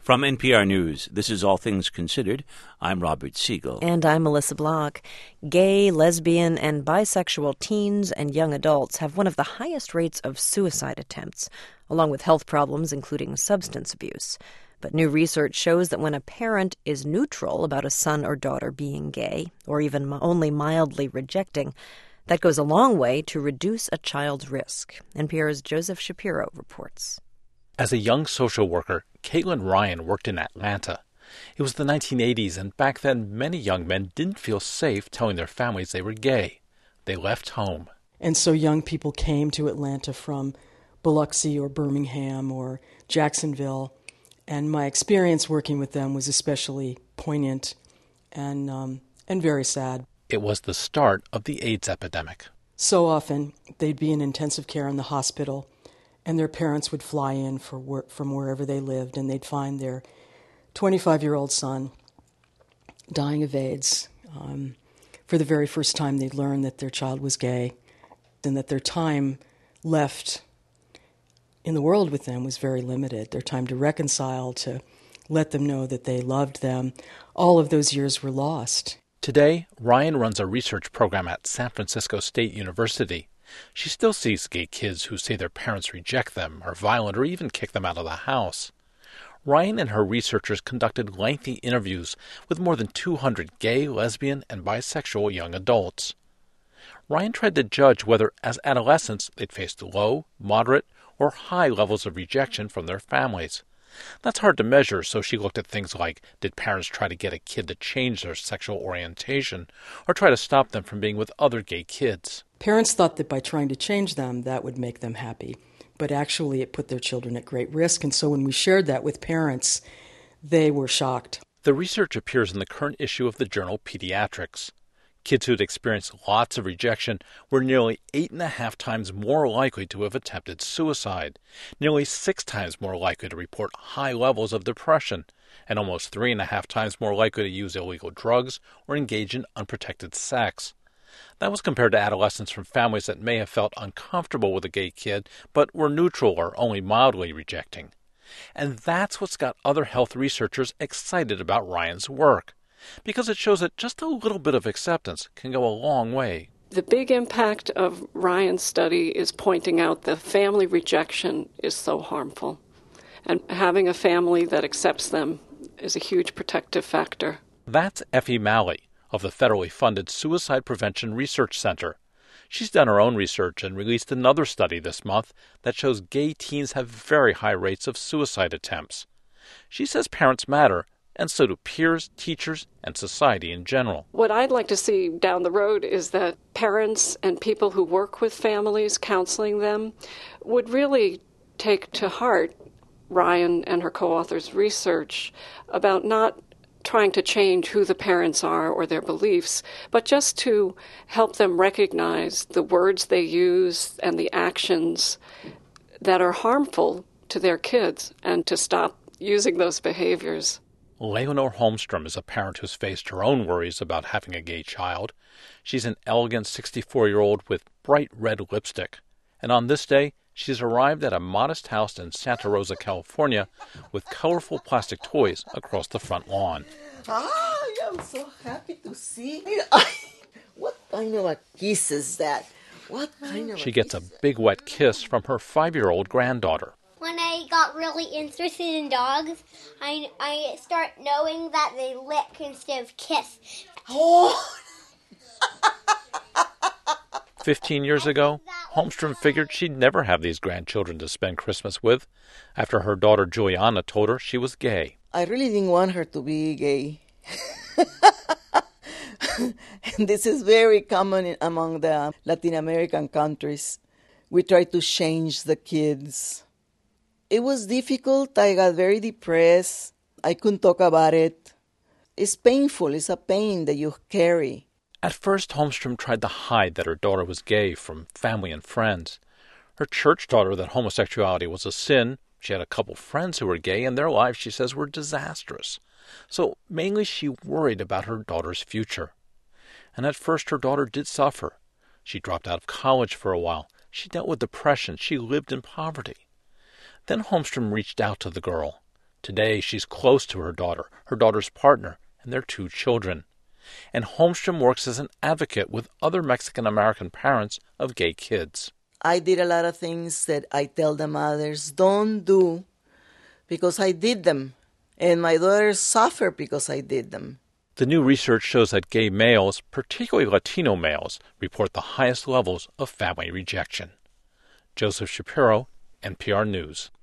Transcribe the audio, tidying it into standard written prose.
From NPR News, this is All Things Considered. I'm Robert Siegel. And I'm Melissa Block. Gay, lesbian, and bisexual teens and young adults have one of the highest rates of suicide attempts, along with health problems, including substance abuse. But new research shows that when a parent is neutral about a son or daughter being gay, or even only mildly rejecting, that goes a long way to reduce a child's risk. NPR's Joseph Shapiro reports. As a young social worker, Caitlin Ryan worked in Atlanta. It was the 1980s, and back then many young men didn't feel safe telling their families they were gay. They left home. And so young people came to Atlanta from Biloxi or Birmingham or Jacksonville, and my experience working with them was especially poignant and very sad. It was the start of the AIDS epidemic. So often they'd be in intensive care in the hospital, and their parents would fly in from wherever they lived, and they'd find their 25-year-old son dying of AIDS. For the very first time, they'd learn that their child was gay and that their time left in the world with them was very limited. Their time to reconcile, to let them know that they loved them, all of those years were lost. Today, Ryan runs a research program at San Francisco State University. She still sees gay kids who say their parents reject them, are violent, or even kick them out of the house. Ryan and her researchers conducted lengthy interviews with more than 200 gay, lesbian, and bisexual young adults. Ryan tried to judge whether, as adolescents, they'd faced low, moderate, or high levels of rejection from their families. That's hard to measure, so she looked at things like, did parents try to get a kid to change their sexual orientation, or try to stop them from being with other gay kids? Parents thought that by trying to change them, that would make them happy. But actually, it put their children at great risk. And so when we shared that with parents, they were shocked. The research appears in the current issue of the journal Pediatrics. Kids who'd experienced lots of rejection were nearly 8.5 times more likely to have attempted suicide, nearly 6 times more likely to report high levels of depression, and almost 3.5 times more likely to use illegal drugs or engage in unprotected sex. That was compared to adolescents from families that may have felt uncomfortable with a gay kid, but were neutral or only mildly rejecting. And that's what's got other health researchers excited about Ryan's work, because it shows that just a little bit of acceptance can go a long way. The big impact of Ryan's study is pointing out that family rejection is so harmful, and having a family that accepts them is a huge protective factor. That's Effie Malley of the federally funded Suicide Prevention Research Center. She's done her own research and released another study this month that shows gay teens have very high rates of suicide attempts. She says parents matter, and so do peers, teachers, and society in general. What I'd like to see down the road is that parents and people who work with families, counseling them, would really take to heart Ryan and her co-authors' research about not trying to change who the parents are or their beliefs, but just to help them recognize the words they use and the actions that are harmful to their kids and to stop using those behaviors. Leonore Holmstrom is a parent who's faced her own worries about having a gay child. She's an elegant 64-year-old with bright red lipstick. And on this day, she's arrived at a modest house in Santa Rosa, California, with colorful plastic toys across the front lawn. I'm so happy to see you. What kind of a kiss is that? She gets a big wet kiss from her 5-year-old granddaughter. When I got really interested in dogs, I start knowing that they lick instead of kiss. Oh! 15 years ago, Holmstrom figured she'd never have these grandchildren to spend Christmas with, after her daughter Juliana told her she was gay. I really didn't want her to be gay. And this is very common among the Latin American countries. We try to change the kids. It was difficult. I got very depressed. I couldn't talk about it. It's painful. It's a pain that you carry. At first, Holmstrom tried to hide that her daughter was gay from family and friends. Her church taught her that homosexuality was a sin. She had a couple friends who were gay, and their lives, she says, were disastrous. So mainly she worried about her daughter's future. And at first her daughter did suffer. She dropped out of college for a while. She dealt with depression. She lived in poverty. Then Holmstrom reached out to the girl. Today, she's close to her daughter's partner, and their 2 children. And Holmstrom works as an advocate with other Mexican-American parents of gay kids. I did a lot of things that I tell the mothers don't do because I did them. And my daughters suffer because I did them. The new research shows that gay males, particularly Latino males, report the highest levels of family rejection. Joseph Shapiro, NPR News.